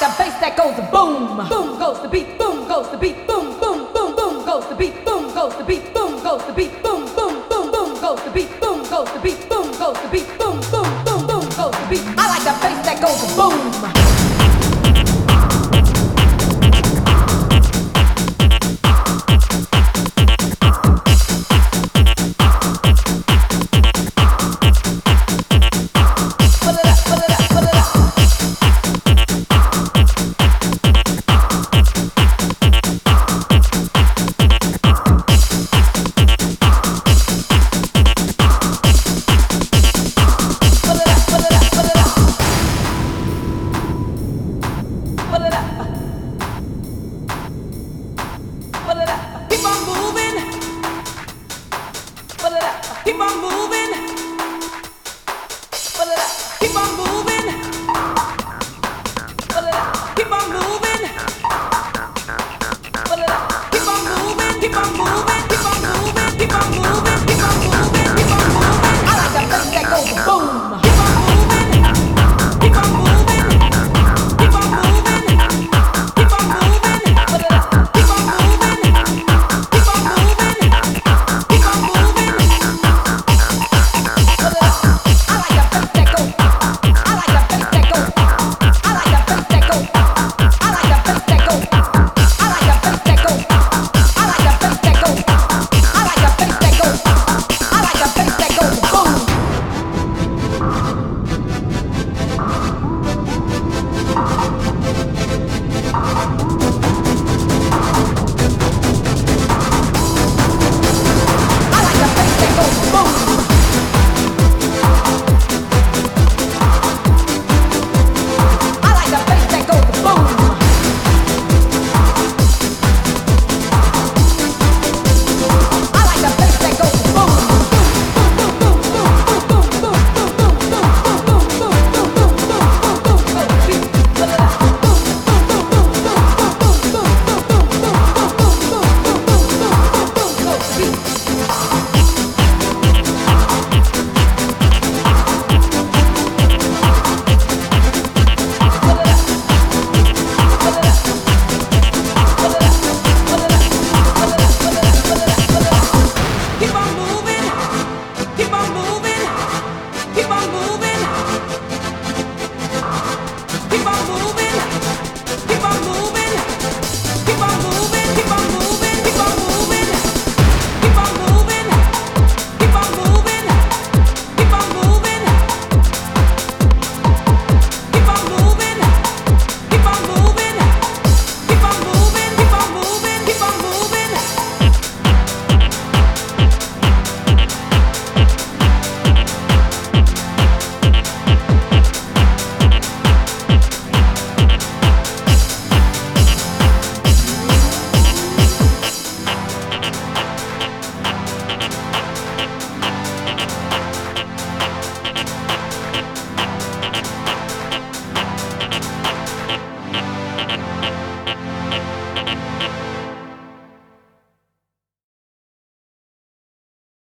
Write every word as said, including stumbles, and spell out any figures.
the bass that goes boom. Boom goes the beat, boom goes the beat, boom, boom, boom, boom goes the beat, boom goes the beat, boom goes the beat, boom, boom, boom, boom goes the beat, boom goes the beat, boom goes the beat, boom, boom, boom, boom goes the beat. I like the bass that goes boom.